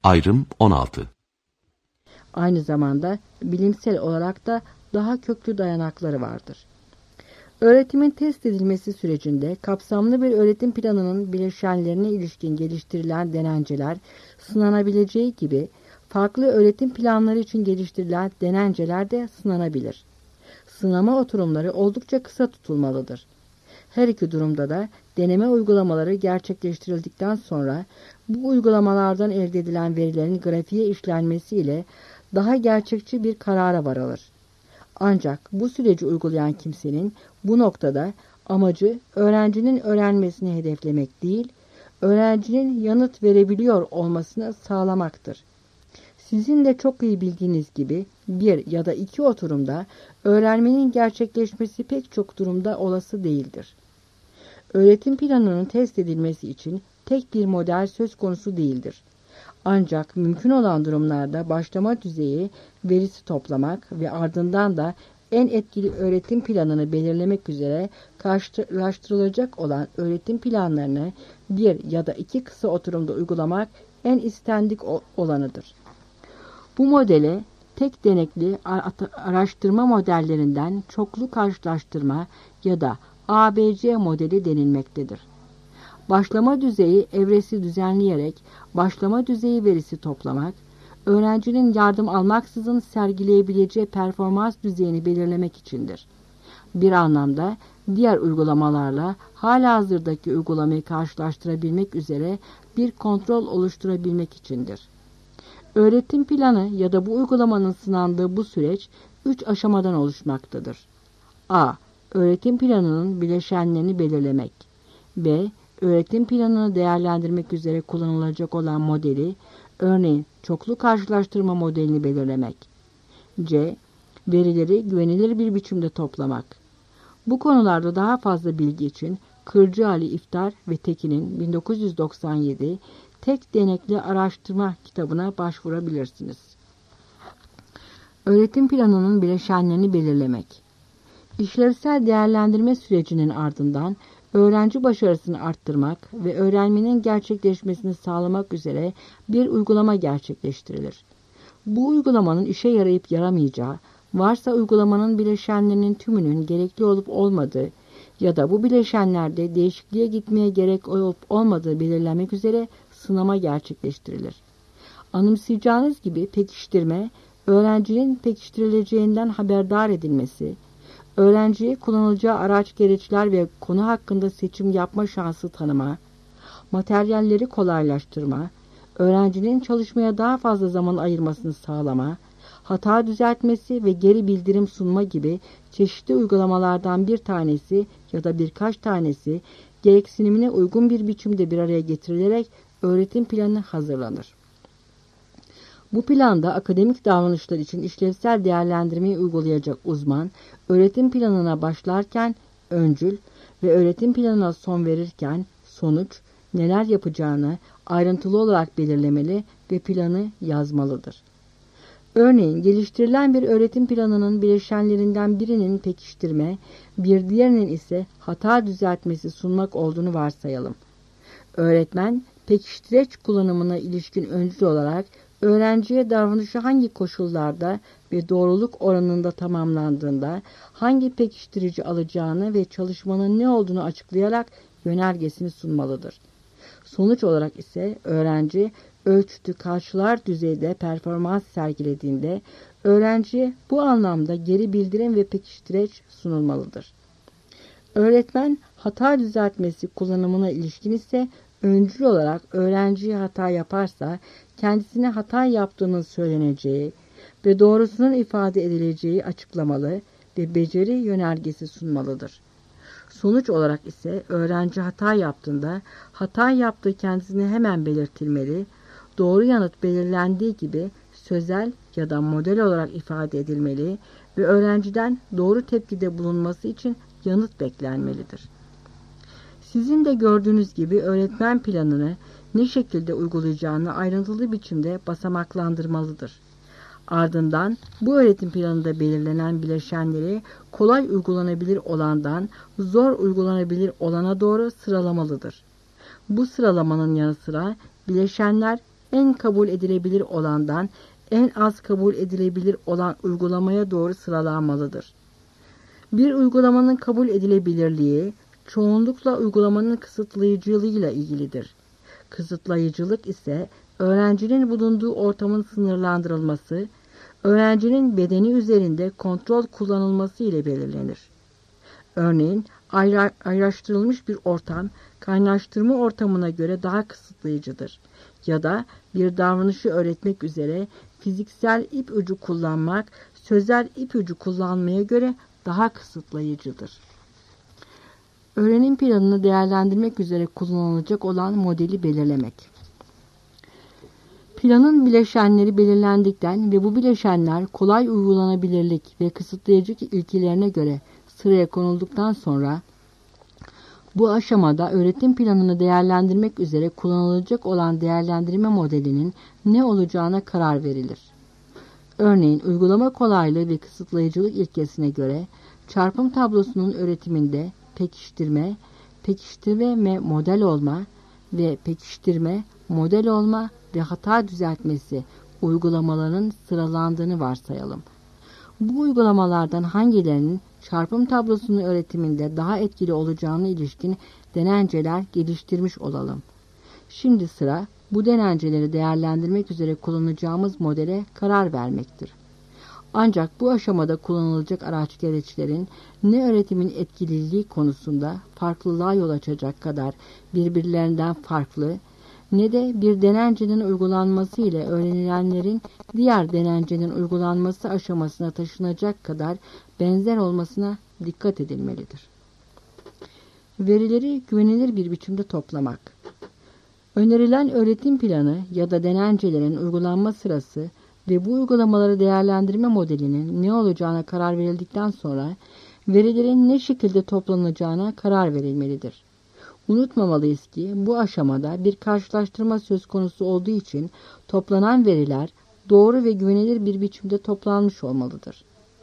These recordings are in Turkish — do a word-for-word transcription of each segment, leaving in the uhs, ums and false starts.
Ayrım on altı. Aynı zamanda bilimsel olarak da daha köklü dayanakları vardır. Öğretimin test edilmesi sürecinde kapsamlı bir öğretim planının bileşenlerine ilişkin geliştirilen denenceler sınanabileceği gibi farklı öğretim planları için geliştirilen denenceler de sınanabilir. Sınama oturumları oldukça kısa tutulmalıdır. Her iki durumda da deneme uygulamaları gerçekleştirildikten sonra bu uygulamalardan elde edilen verilerin grafiğe işlenmesiyle daha gerçekçi bir karara varılır. Ancak bu süreci uygulayan kimsenin bu noktada amacı öğrencinin öğrenmesini hedeflemek değil, öğrencinin yanıt verebiliyor olmasını sağlamaktır. Sizin de çok iyi bildiğiniz gibi bir ya da iki oturumda öğrenmenin gerçekleşmesi pek çok durumda olası değildir. Öğretim planının test edilmesi için tek bir model söz konusu değildir. Ancak mümkün olan durumlarda başlama düzeyi verisi toplamak ve ardından da en etkili öğretim planını belirlemek üzere karşılaştırılacak olan öğretim planlarını bir ya da iki kısa oturumda uygulamak en istendik olanıdır. Bu modele tek denekli araştırma modellerinden çoklu karşılaştırma ya da A B C modeli denilmektedir. Başlama düzeyi evresi düzenleyerek başlama düzeyi verisi toplamak, öğrencinin yardım almaksızın sergileyebileceği performans düzeyini belirlemek içindir. Bir anlamda diğer uygulamalarla halihazırdaki uygulamayı karşılaştırabilmek üzere bir kontrol oluşturabilmek içindir. Öğretim planı ya da bu uygulamanın sınandığı bu süreç üç aşamadan oluşmaktadır. A. Öğretim planının bileşenlerini belirlemek. B. Öğretim planını değerlendirmek üzere kullanılacak olan modeli, örneğin çoklu karşılaştırma modelini belirlemek. C. Verileri güvenilir bir biçimde toplamak. Bu konularda daha fazla bilgi için Kırcı Ali İftar ve Tekin'in bin dokuz yüz doksan yedi Tek Denekli Araştırma kitabına başvurabilirsiniz. Öğretim planının bileşenlerini belirlemek. İşlevsel değerlendirme sürecinin ardından öğrenci başarısını arttırmak ve öğrenmenin gerçekleşmesini sağlamak üzere bir uygulama gerçekleştirilir. Bu uygulamanın işe yarayıp yaramayacağı, varsa uygulamanın bileşenlerinin tümünün gerekli olup olmadığı ya da bu bileşenlerde değişikliğe gitmeye gerek olup olmadığı belirlenmek üzere sınama gerçekleştirilir. Anımsayacağınız gibi pekiştirme, öğrencinin pekiştirileceğinden haberdar edilmesi, öğrenciye kullanılacağı araç gereçler ve konu hakkında seçim yapma şansı tanıma, materyalleri kolaylaştırma, öğrencinin çalışmaya daha fazla zaman ayırmasını sağlama, hata düzeltmesi ve geri bildirim sunma gibi çeşitli uygulamalardan bir tanesi ya da birkaç tanesi gereksinimine uygun bir biçimde bir araya getirilerek öğretim planı hazırlanır. Bu planda akademik davranışlar için işlevsel değerlendirmeyi uygulayacak uzman, öğretim planına başlarken öncül ve öğretim planına son verirken sonuç, neler yapacağını ayrıntılı olarak belirlemeli ve planı yazmalıdır. Örneğin geliştirilen bir öğretim planının bileşenlerinden birinin pekiştirme, bir diğerinin ise hata düzeltmesi sunmak olduğunu varsayalım. Öğretmen, pekiştireç kullanımına ilişkin öncül olarak öğrenciye davranışı hangi koşullarda ve doğruluk oranında tamamlandığında hangi pekiştirici alacağını ve çalışmanın ne olduğunu açıklayarak yönergesini sunmalıdır. Sonuç olarak ise öğrenci ölçütü karşılar düzeyde performans sergilediğinde öğrenciye bu anlamda geri bildirim ve pekiştireç sunulmalıdır. Öğretmen hata düzeltmesi kullanımına ilişkin ise öncül olarak öğrenciye hata yaparsa kendisine hata yaptığının söyleneceği ve doğrusunun ifade edileceği açıklamalı ve beceri yönergesi sunmalıdır. Sonuç olarak ise öğrenci hata yaptığında hata yaptığı kendisine hemen belirtilmeli, doğru yanıt belirlendiği gibi sözel ya da model olarak ifade edilmeli ve öğrenciden doğru tepkide bulunması için yanıt beklenmelidir. Sizin de gördüğünüz gibi öğretmen planını ne şekilde uygulayacağını ayrıntılı biçimde basamaklandırmalıdır. Ardından bu öğretim planında belirlenen bileşenleri kolay uygulanabilir olandan zor uygulanabilir olana doğru sıralamalıdır. Bu sıralamanın yanı sıra bileşenler en kabul edilebilir olandan en az kabul edilebilir olan uygulamaya doğru sıralanmalıdır. Bir uygulamanın kabul edilebilirliği, çoğunlukla uygulamanın kısıtlayıcılığıyla ilgilidir. Kısıtlayıcılık ise öğrencinin bulunduğu ortamın sınırlandırılması, öğrencinin bedeni üzerinde kontrol kullanılması ile belirlenir. Örneğin ayrıştırılmış bir ortam, kaynaştırma ortamına göre daha kısıtlayıcıdır. Ya da bir davranışı öğretmek üzere fiziksel ipucu kullanmak, sözel ipucu kullanmaya göre daha kısıtlayıcıdır. Öğrenim planını değerlendirmek üzere kullanılacak olan modeli belirlemek. Planın bileşenleri belirlendikten ve bu bileşenler kolay uygulanabilirlik ve kısıtlayıcı ilkelerine göre sıraya konulduktan sonra bu aşamada öğretim planını değerlendirmek üzere kullanılacak olan değerlendirme modelinin ne olacağına karar verilir. Örneğin uygulama kolaylığı ve kısıtlayıcılık ilkesine göre çarpım tablosunun öğretiminde pekiştirme, pekiştirme ve model olma ve pekiştirme, model olma ve hata düzeltmesi uygulamaların sıralandığını varsayalım. Bu uygulamalardan hangilerinin çarpım tablosunun öğretiminde daha etkili olacağına ilişkin denenceler geliştirmiş olalım. Şimdi sıra bu denenceleri değerlendirmek üzere kullanacağımız modele karar vermektir. Ancak bu aşamada kullanılacak araç gereçlerin ne öğretimin etkililiği konusunda farklılığa yol açacak kadar birbirlerinden farklı, ne de bir denencenin uygulanması ile öğrenilenlerin diğer denencenin uygulanması aşamasına taşınacak kadar benzer olmasına dikkat edilmelidir. Verileri güvenilir bir biçimde toplamak. Önerilen öğretim planı ya da denencelerin uygulanma sırası ve bu uygulamaları değerlendirme modelinin ne olacağına karar verildikten sonra verilerin ne şekilde toplanacağına karar verilmelidir. Unutmamalıyız ki bu aşamada bir karşılaştırma söz konusu olduğu için toplanan veriler doğru ve güvenilir bir biçimde toplanmış olmalıdır.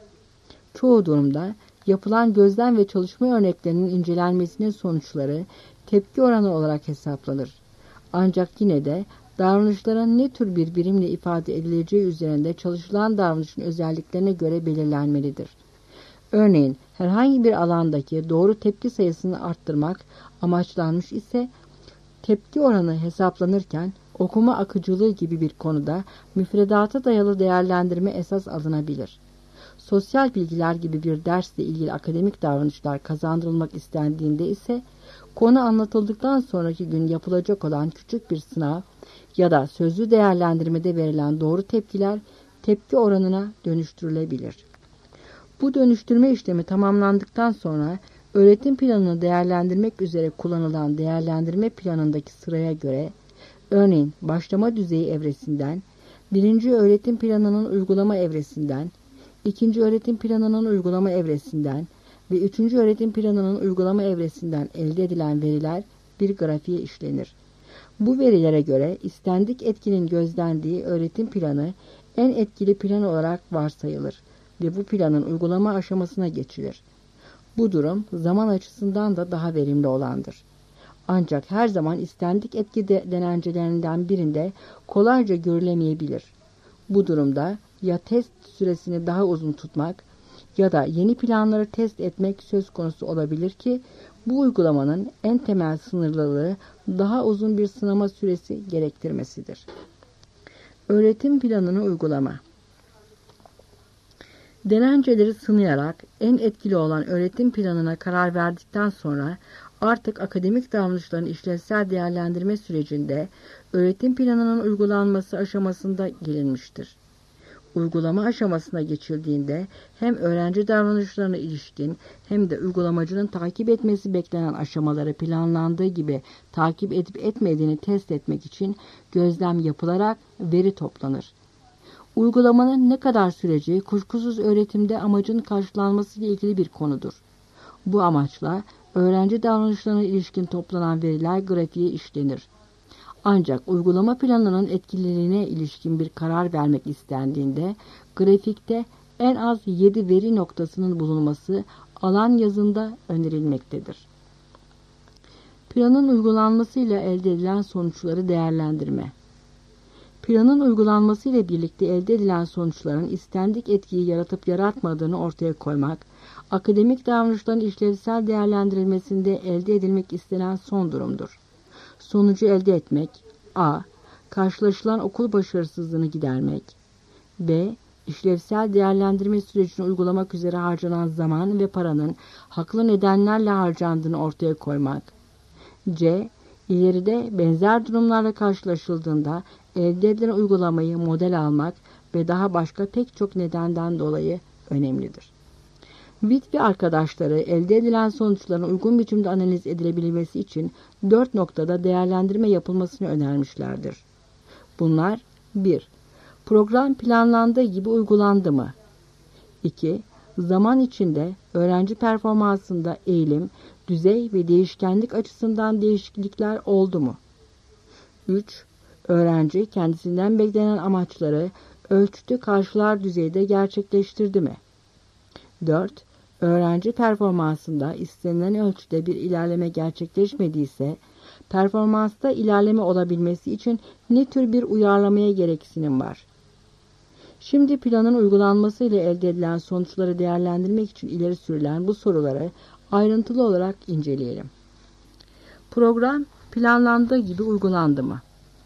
Çoğu durumda yapılan gözlem ve çalışma örneklerinin incelenmesinin sonuçları tepki oranı olarak hesaplanır. Ancak yine de davranışların ne tür bir birimle ifade edileceği üzerinde çalışılan davranışın özelliklerine göre belirlenmelidir. Örneğin herhangi bir alandaki doğru tepki sayısını arttırmak amaçlanmış ise tepki oranı hesaplanırken okuma akıcılığı gibi bir konuda müfredata dayalı değerlendirme esas alınabilir. Sosyal bilgiler gibi bir dersle ilgili akademik davranışlar kazandırılmak istendiğinde ise konu anlatıldıktan sonraki gün yapılacak olan küçük bir sınav ya da sözlü değerlendirmede verilen doğru tepkiler tepki oranına dönüştürülebilir. Bu dönüştürme işlemi tamamlandıktan sonra öğretim planını değerlendirmek üzere kullanılan değerlendirme planındaki sıraya göre, örneğin başlama düzeyi evresinden, birinci öğretim planının uygulama evresinden, ikinci öğretim planının uygulama evresinden ve üçüncü öğretim planının uygulama evresinden elde edilen veriler bir grafiğe işlenir. Bu verilere göre istendik etkinin gözlendiği öğretim planı en etkili plan olarak varsayılır ve bu planın uygulama aşamasına geçilir. Bu durum zaman açısından da daha verimli olandır. Ancak her zaman istendik etki de denencelerinden birinde kolayca görülemeyebilir. Bu durumda ya test süresini daha uzun tutmak ya da yeni planları test etmek söz konusu olabilir ki bu uygulamanın en temel sınırlılığı daha uzun bir sınama süresi gerektirmesidir. Öğretim planını uygulama. Denenceleri sınayarak en etkili olan öğretim planına karar verdikten sonra artık akademik davranışların işlevsel değerlendirme sürecinde öğretim planının uygulanması aşamasında gelinmiştir. Uygulama aşamasına geçildiğinde hem öğrenci davranışlarına ilişkin hem de uygulamacının takip etmesi beklenen aşamaları planlandığı gibi takip edip etmediğini test etmek için gözlem yapılarak veri toplanır. Uygulamanın ne kadar süreceği kuşkusuz öğretimde amacın karşılanması ile ilgili bir konudur. Bu amaçla öğrenci davranışlarına ilişkin toplanan veriler grafiğe işlenir. Ancak uygulama planının etkililiğine ilişkin bir karar vermek istendiğinde grafikte en az yedi veri noktasının bulunması alan yazında önerilmektedir. Planın uygulanmasıyla elde edilen sonuçları değerlendirme. Planın uygulanması ile birlikte elde edilen sonuçların istendik etkiyi yaratıp yaratmadığını ortaya koymak, akademik davranışların işlevsel değerlendirilmesinde elde edilmek istenen son durumdur. Sonucu elde etmek: A. Karşılaşılan okul başarısızlığını gidermek. B. İşlevsel değerlendirme sürecini uygulamak üzere harcanan zaman ve paranın haklı nedenlerle harcandığını ortaya koymak. C. İleride benzer durumlarla karşılaşıldığında elde edilen uygulamayı model almak ve daha başka pek çok nedenden dolayı önemlidir. Witt ve arkadaşları elde edilen sonuçların uygun biçimde analiz edilebilmesi için dört noktada değerlendirme yapılmasını önermişlerdir. Bunlar: bir. Program planlandığı gibi uygulandı mı? iki. Zaman içinde öğrenci performansında eğilim, düzey ve değişkenlik açısından değişiklikler oldu mu? üç. Öğrenci kendisinden beklenen amaçları ölçütü karşılar düzeyde gerçekleştirdi mi? dört. Öğrenci performansında istenilen ölçüde bir ilerleme gerçekleşmediyse, performansta ilerleme olabilmesi için ne tür bir uyarlamaya gereksinim var? Şimdi planın uygulanması ile elde edilen sonuçları değerlendirmek için ileri sürülen bu soruları ayrıntılı olarak inceleyelim. Program planlandığı gibi uygulandı mı?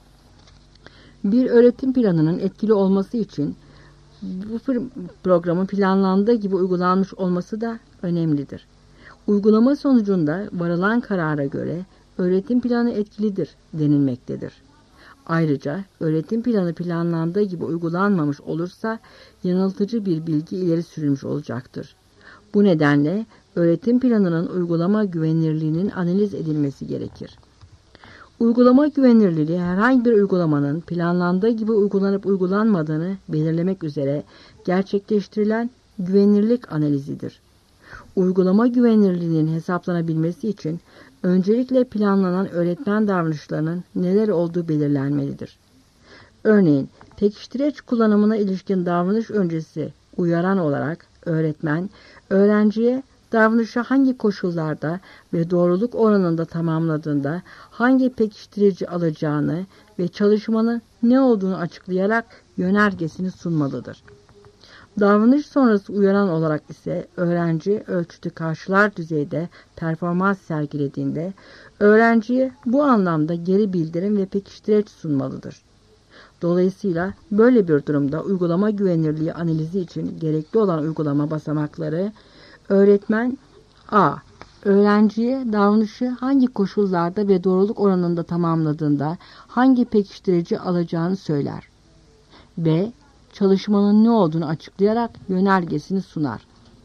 Bir öğretim planının etkili olması için bu programın planlandığı gibi uygulanmış olması da önemlidir. Uygulama sonucunda varılan karara göre öğretim planı etkilidir denilmektedir. Ayrıca öğretim planı planlandığı gibi uygulanmamış olursa yanıltıcı bir bilgi ileri sürülmüş olacaktır. Bu nedenle öğretim planının uygulama güvenilirliğinin analiz edilmesi gerekir. Uygulama güvenilirliği herhangi bir uygulamanın planlandığı gibi uygulanıp uygulanmadığını belirlemek üzere gerçekleştirilen güvenilirlik analizidir. Uygulama güvenilirliğinin hesaplanabilmesi için öncelikle planlanan öğretmen davranışlarının neler olduğu belirlenmelidir. Örneğin, pekiştireç kullanımına ilişkin davranış öncesi uyaran olarak öğretmen, öğrenciye davranışı hangi koşullarda ve doğruluk oranında tamamladığında hangi pekiştirici alacağını ve çalışmanın ne olduğunu açıklayarak yönergesini sunmalıdır. Davranış sonrası uyaran olarak ise öğrenci ölçütü karşılar düzeyde performans sergilediğinde öğrenciye bu anlamda geri bildirim ve pekiştireç sunmalıdır. Dolayısıyla böyle bir durumda uygulama güvenilirliği analizi için gerekli olan uygulama basamakları: öğretmen A. Öğrenciye davranışı hangi koşullarda ve doğruluk oranında tamamladığında hangi pekiştirici alacağını söyler. B. Çalışmanın ne olduğunu açıklayarak yönergesini sunar.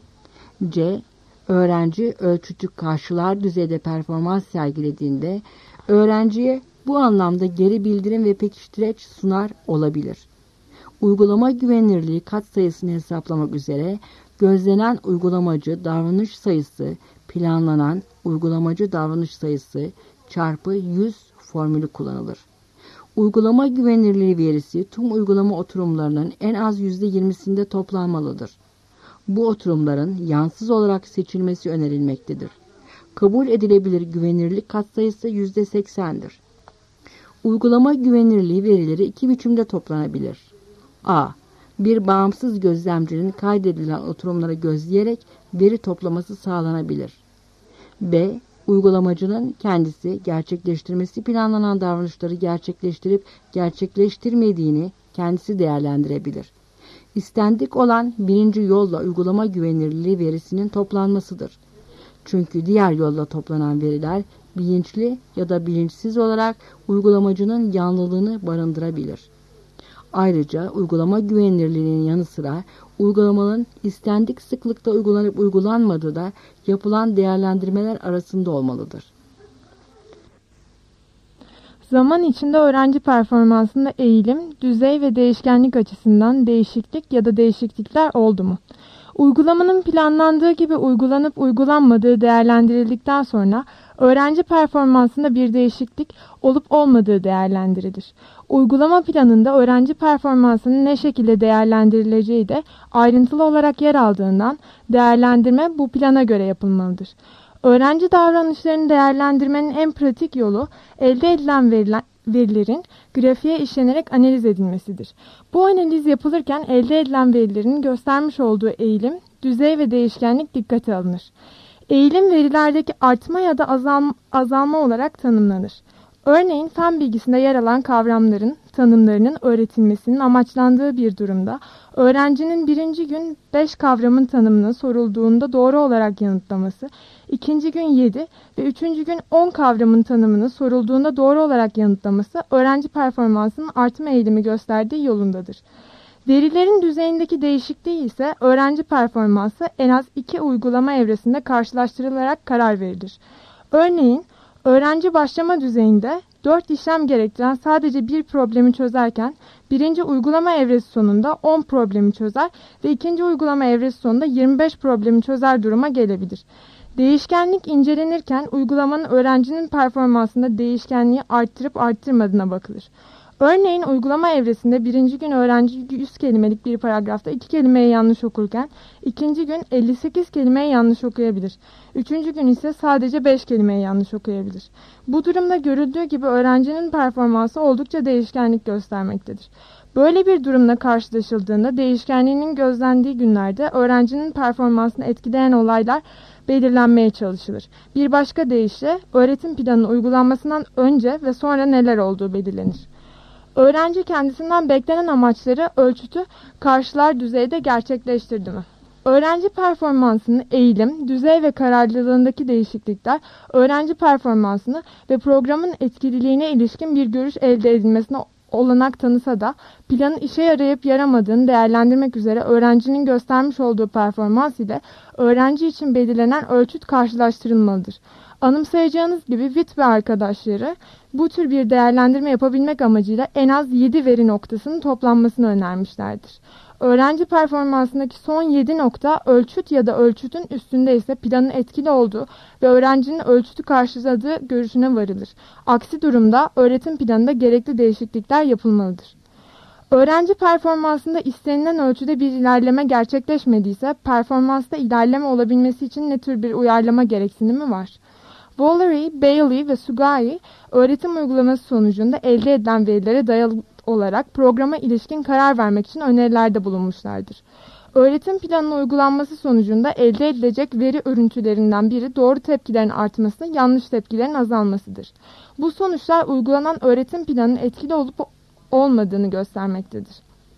C. Öğrenci ölçütü karşılar düzeyde performans sergilediğinde öğrenciye bu anlamda geri bildirim ve pekiştireç sunar olabilir. Uygulama güvenilirliği katsayısını hesaplamak üzere gözlenen uygulamacı davranış sayısı planlanan uygulamacı davranış sayısı çarpı yüz formülü kullanılır. Uygulama güvenilirliği verisi tüm uygulama oturumlarının en az yüzde yirmisinde toplanmalıdır. Bu oturumların yansız olarak seçilmesi önerilmektedir. Kabul edilebilir güvenilirlik katsayısı yüzde seksendir. Uygulama güvenilirliği verileri iki biçimde toplanabilir. A. Bir bağımsız gözlemcinin kaydedilen oturumları gözleyerek veri toplaması sağlanabilir. B. Uygulamacının kendisi gerçekleştirmesi planlanan davranışları gerçekleştirip gerçekleştirmediğini kendisi değerlendirebilir. İstendik olan birinci yolla uygulama güvenilirliği verisinin toplanmasıdır. Çünkü diğer yolla toplanan veriler bilinçli ya da bilinçsiz olarak uygulamacının yanlılığını barındırabilir. Ayrıca uygulama güvenilirliğinin yanı sıra uygulamanın istendik sıklıkta uygulanıp uygulanmadığı da yapılan değerlendirmeler arasında olmalıdır. Zaman içinde öğrenci performansında eğilim, düzey ve değişkenlik açısından değişiklik ya da değişiklikler oldu mu? Uygulamanın planlandığı gibi uygulanıp uygulanmadığı değerlendirildikten sonra öğrenci performansında bir değişiklik olup olmadığı değerlendirilir. Uygulama planında öğrenci performansının ne şekilde değerlendirileceği de ayrıntılı olarak yer aldığından değerlendirme bu plana göre yapılmalıdır. Öğrenci davranışlarını değerlendirmenin en pratik yolu elde edilen verilen, verilerin grafiğe işlenerek analiz edilmesidir. Bu analiz yapılırken elde edilen verilerin göstermiş olduğu eğilim, düzey ve değişkenlik dikkate alınır. Eğilim verilerdeki artma ya da azalma, azalma olarak tanımlanır. Örneğin fen bilgisinde yer alan kavramların tanımlarının öğretilmesinin amaçlandığı bir durumda öğrencinin birinci gün beş kavramın tanımını sorulduğunda doğru olarak yanıtlaması, ikinci gün yedi ve üçüncü gün on kavramın tanımını sorulduğunda doğru olarak yanıtlaması öğrenci performansının artma eğilimi gösterdiği yolundadır. Verilerin düzeyindeki değişikliği ise öğrenci performansı en az iki uygulama evresinde karşılaştırılarak karar verilir. Örneğin öğrenci başlama düzeyinde dört işlem gerektiren sadece bir problemi çözerken birinci uygulama evresi sonunda on problemi çözer ve ikinci uygulama evresi sonunda yirmi beş problemi çözer duruma gelebilir. Değişkenlik incelenirken uygulamanın öğrencinin performansında değişkenliği arttırıp arttırmadığına bakılır. Örneğin uygulama evresinde birinci gün öğrenci yüz kelimelik bir paragrafta iki kelimeyi yanlış okurken ikinci gün elli sekiz kelimeyi yanlış okuyabilir. Üçüncü gün ise sadece beş kelimeyi yanlış okuyabilir. Bu durumda görüldüğü gibi öğrencinin performansı oldukça değişkenlik göstermektedir. Böyle bir durumla karşılaşıldığında değişkenliğinin gözlendiği günlerde öğrencinin performansını etkileyen olaylar belirlenmeye çalışılır. Bir başka deyişle öğretim planının uygulanmasından önce ve sonra neler olduğu belirlenir. Öğrenci kendisinden beklenen amaçları ölçütü karşılar düzeyde gerçekleştirdi mi? Öğrenci performansının eğilim, düzey ve kararlılığındaki değişiklikler öğrenci performansını ve programın etkililiğine ilişkin bir görüş elde edilmesine olanak tanısa da planın işe yarayıp yaramadığını değerlendirmek üzere öğrencinin göstermiş olduğu performans ile öğrenci için belirlenen ölçüt karşılaştırılmalıdır. Anımsayacağınız gibi Witt ve arkadaşları bu tür bir değerlendirme yapabilmek amacıyla en az yedi veri noktasının toplanmasını önermişlerdir. Öğrenci performansındaki son yedi nokta ölçüt ya da ölçütün üstünde ise planın etkili olduğu ve öğrencinin ölçütü karşıladığı görüşüne varılır. Aksi durumda öğretim planında gerekli değişiklikler yapılmalıdır. Öğrenci performansında istenilen ölçüde bir ilerleme gerçekleşmediyse performansta ilerleme olabilmesi için ne tür bir uyarlama gereksinimi var? Valery, Bailey ve Sugai öğretim uygulaması sonucunda elde edilen verilere dayalı olarak programa ilişkin karar vermek için önerilerde bulunmuşlardır. Öğretim planının uygulanması sonucunda elde edilecek veri örüntülerinden biri doğru tepkilerin artması, yanlış tepkilerin azalmasıdır. Bu sonuçlar uygulanan öğretim planının etkili olup olmadığını göstermektedir.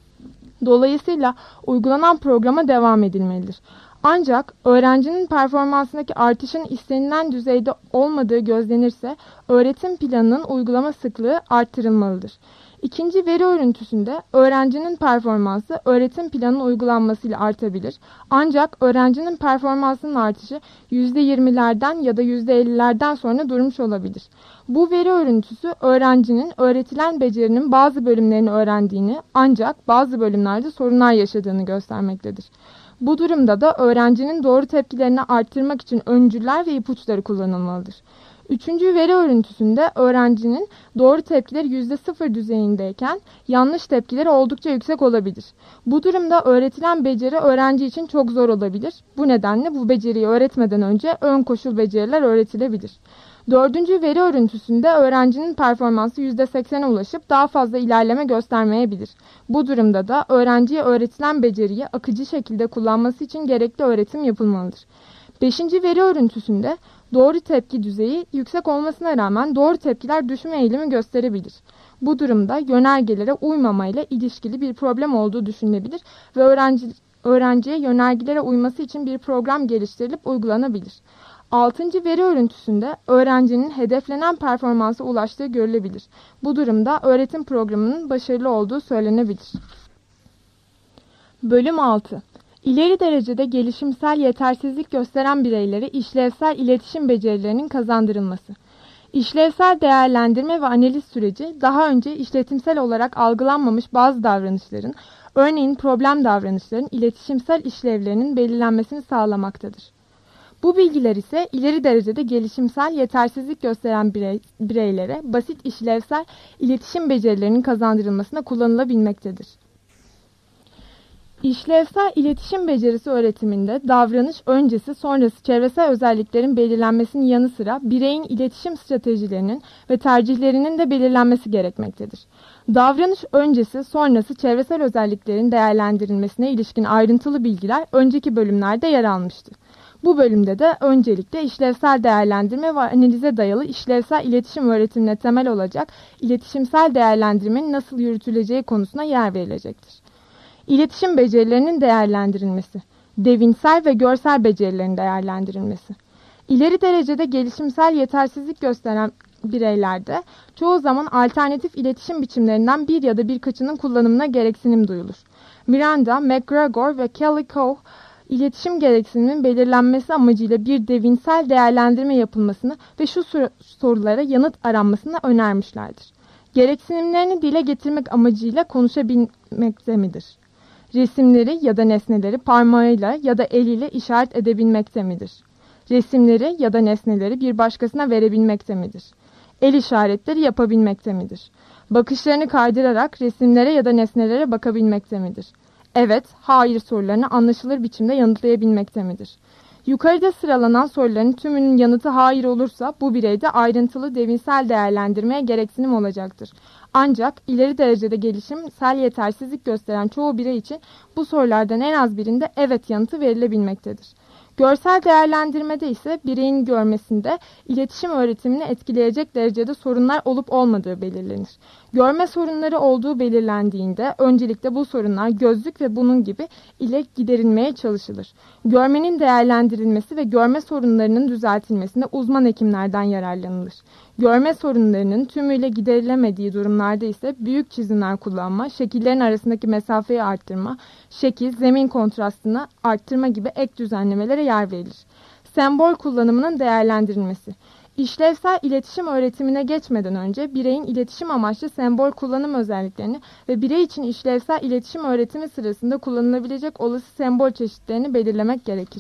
Dolayısıyla uygulanan programa devam edilmelidir. Ancak öğrencinin performansındaki artışın istenilen düzeyde olmadığı gözlenirse öğretim planının uygulama sıklığı arttırılmalıdır. İkinci veri örüntüsünde öğrencinin performansı öğretim planının uygulanmasıyla artabilir. Ancak öğrencinin performansının artışı yüzde yirmilerden ya da yüzde ellilerden sonra durmuş olabilir. Bu veri örüntüsü öğrencinin öğretilen becerinin bazı bölümlerini öğrendiğini ancak bazı bölümlerde sorunlar yaşadığını göstermektedir. Bu durumda da öğrencinin doğru tepkilerini arttırmak için öncüller ve ipuçları kullanılmalıdır. Üçüncü veri örüntüsünde öğrencinin doğru tepkileri yüzde sıfır düzeyindeyken yanlış tepkileri oldukça yüksek olabilir. Bu durumda öğretilen beceri öğrenci için çok zor olabilir. Bu nedenle bu beceriyi öğretmeden önce ön koşul beceriler öğretilebilir. Dördüncü veri örüntüsünde öğrencinin performansı yüzde seksene ulaşıp daha fazla ilerleme göstermeyebilir. Bu durumda da öğrenciye öğretilen beceriyi akıcı şekilde kullanması için gerekli öğretim yapılmalıdır. Beşinci veri örüntüsünde doğru tepki düzeyi yüksek olmasına rağmen doğru tepkiler düşme eğilimi gösterebilir. Bu durumda yönergelere uymamayla ilişkili bir problem olduğu düşünülebilir ve öğrenci, öğrenciye yönergelere uyması için bir program geliştirilip uygulanabilir. Altıncı veri örüntüsünde öğrencinin hedeflenen performansa ulaştığı görülebilir. Bu durumda öğretim programının başarılı olduğu söylenebilir. Bölüm altı. İleri derecede gelişimsel yetersizlik gösteren bireylere işlevsel iletişim becerilerinin kazandırılması. İşlevsel değerlendirme ve analiz süreci daha önce işletimsel olarak algılanmamış bazı davranışların, örneğin problem davranışların iletişimsel işlevlerinin belirlenmesini sağlamaktadır. Bu bilgiler ise ileri derecede gelişimsel yetersizlik gösteren birey, bireylere basit işlevsel iletişim becerilerinin kazandırılmasına kullanılabilmektedir. İşlevsel iletişim becerisi öğretiminde davranış öncesi sonrası çevresel özelliklerin belirlenmesinin yanı sıra bireyin iletişim stratejilerinin ve tercihlerinin de belirlenmesi gerekmektedir. Davranış öncesi sonrası çevresel özelliklerin değerlendirilmesine ilişkin ayrıntılı bilgiler önceki bölümlerde yer almıştı. Bu bölümde de öncelikle işlevsel değerlendirme ve analize dayalı işlevsel iletişim öğretimine temel olacak iletişimsel değerlendirmenin nasıl yürütüleceği konusuna yer verilecektir. İletişim becerilerinin değerlendirilmesi, devinsel ve görsel becerilerin değerlendirilmesi. İleri derecede gelişimsel yetersizlik gösteren bireylerde çoğu zaman alternatif iletişim biçimlerinden bir ya da birkaçının kullanımına gereksinim duyulur. Miranda, McGregor ve Kelly Coe, iletişim gereksiniminin belirlenmesi amacıyla bir devinsel değerlendirme yapılmasını ve şu sorulara yanıt aranmasını önermişlerdir. Gereksinimlerini dile getirmek amacıyla konuşabilmekte midir? Resimleri ya da nesneleri parmağıyla ya da eliyle işaret edebilmekte midir? Resimleri ya da nesneleri bir başkasına verebilmekte midir? El işaretleri yapabilmekte midir? Bakışlarını kaydırarak resimlere ya da nesnelere bakabilmekte midir? Evet, hayır sorularını anlaşılır biçimde yanıtlayabilmekte midir? Yukarıda sıralanan soruların tümünün yanıtı hayır olursa bu bireyde ayrıntılı devinsel değerlendirmeye gereksinim olacaktır. Ancak ileri derecede gelişimsel yetersizlik gösteren çoğu birey için bu sorulardan en az birinde evet yanıtı verilebilmektedir. Görsel değerlendirmede ise bireyin görmesinde iletişim öğretimini etkileyecek derecede sorunlar olup olmadığı belirlenir. Görme sorunları olduğu belirlendiğinde öncelikle bu sorunlar gözlük ve bunun gibi ile giderilmeye çalışılır. Görmenin değerlendirilmesi ve görme sorunlarının düzeltilmesinde uzman hekimlerden yararlanılır. Görme sorunlarının tümüyle giderilemediği durumlarda ise büyük çizimler kullanma, şekillerin arasındaki mesafeyi arttırma, şekil, zemin kontrastını arttırma gibi ek düzenlemelere yer verilir. Sembol kullanımının değerlendirilmesi. İşlevsel iletişim öğretimine geçmeden önce bireyin iletişim amaçlı sembol kullanım özelliklerini ve birey için işlevsel iletişim öğretimi sırasında kullanılabilecek olası sembol çeşitlerini belirlemek gerekir.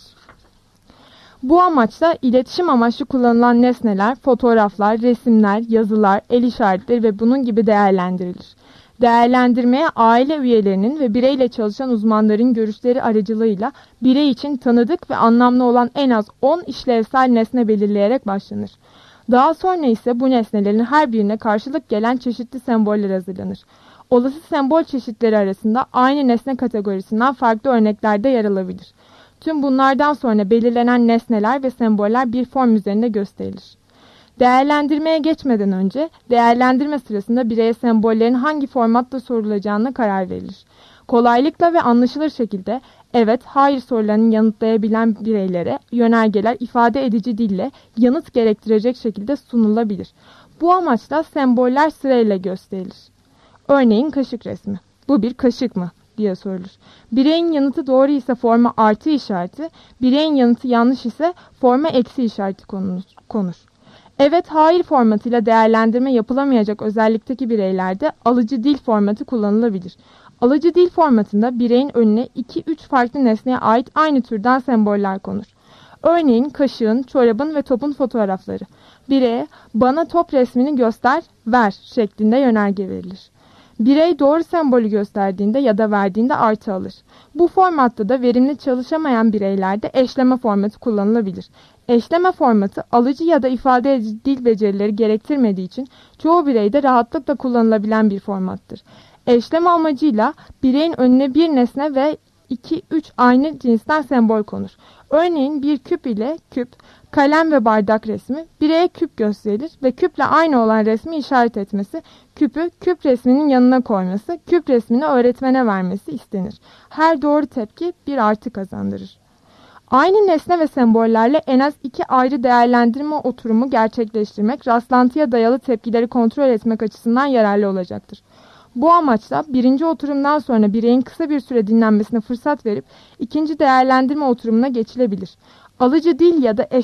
Bu amaçla iletişim amaçlı kullanılan nesneler, fotoğraflar, resimler, yazılar, el işaretleri ve bunun gibi değerlendirilir. Değerlendirmeye aile üyelerinin ve bireyle çalışan uzmanların görüşleri aracılığıyla birey için tanıdık ve anlamlı olan en az on işlevsel nesne belirleyerek başlanır. Daha sonra ise bu nesnelerin her birine karşılık gelen çeşitli semboller hazırlanır. Olası sembol çeşitleri arasında aynı nesne kategorisinden farklı örnekler de yer alabilir. Tüm bunlardan sonra belirlenen nesneler ve semboller bir form üzerinde gösterilir. Değerlendirmeye geçmeden önce değerlendirme sırasında bireye sembollerin hangi formatta sorulacağına karar verilir. Kolaylıkla ve anlaşılır şekilde evet, hayır sorularını yanıtlayabilen bireylere yönergeler ifade edici dille yanıt gerektirecek şekilde sunulabilir. Bu amaçla semboller sırayla gösterilir. Örneğin kaşık resmi. Bu bir kaşık mı diye sorulur. Bireyin yanıtı doğru ise forma artı işareti, bireyin yanıtı yanlış ise forma eksi işareti konur. Evet, hayır formatıyla değerlendirme yapılamayacak özellikteki bireylerde alıcı dil formatı kullanılabilir. Alıcı dil formatında bireyin önüne iki üç farklı nesneye ait aynı türden semboller konur. Örneğin kaşığın, çorabın ve topun fotoğrafları. Bireye bana top resmini göster, ver şeklinde yönerge verilir. Birey doğru sembolü gösterdiğinde ya da verdiğinde artı alır. Bu formatta da verimli çalışamayan bireylerde eşleme formatı kullanılabilir. Eşleme formatı alıcı ya da ifade edici dil becerileri gerektirmediği için çoğu bireyde rahatlıkla kullanılabilen bir formattır. Eşleme amacıyla bireyin önüne bir nesne ve iki üç aynı cinsten sembol konur. Örneğin bir küp ile küp, kalem ve bardak resmi bireye küp gösterilir ve küple aynı olan resmi işaret etmesi, küpü küp resminin yanına koyması, küp resmini öğretmene vermesi istenir. Her doğru tepki bir artı kazandırır. Aynı nesne ve sembollerle en az iki ayrı değerlendirme oturumu gerçekleştirmek, rastlantıya dayalı tepkileri kontrol etmek açısından yararlı olacaktır. Bu amaçla birinci oturumdan sonra bireyin kısa bir süre dinlenmesine fırsat verip ikinci değerlendirme oturumuna geçilebilir. Alıcı dil ya da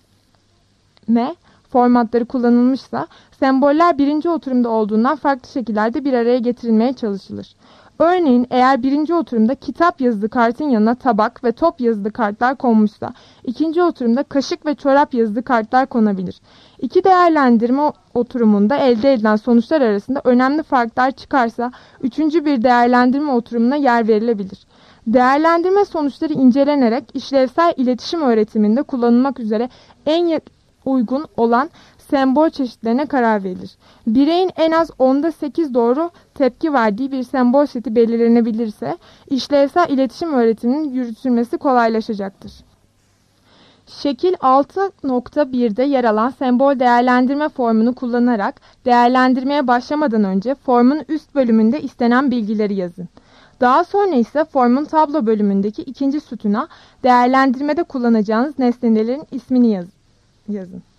eşleme formatları kullanılmışsa semboller birinci oturumda olduğundan farklı şekillerde bir araya getirilmeye çalışılır. Örneğin eğer birinci oturumda kitap yazılı kartın yanına tabak ve top yazılı kartlar konmuşsa, ikinci oturumda kaşık ve çorap yazılı kartlar konabilir. İki değerlendirme oturumunda elde edilen sonuçlar arasında önemli farklar çıkarsa, üçüncü bir değerlendirme oturumuna yer verilebilir. Değerlendirme sonuçları incelenerek işlevsel iletişim öğretiminde kullanılmak üzere en uygun olan sembol çeşitlerine karar verilir. Bireyin en az onda sekiz doğru tepki verdiği bir sembol seti belirlenebilirse işlevsel iletişim öğretiminin yürütülmesi kolaylaşacaktır. Şekil altı nokta bir'de yer alan sembol değerlendirme formunu kullanarak değerlendirmeye başlamadan önce formun üst bölümünde istenen bilgileri yazın. Daha sonra ise formun tablo bölümündeki ikinci sütuna değerlendirmede kullanacağınız nesnelerin ismini yaz yazın.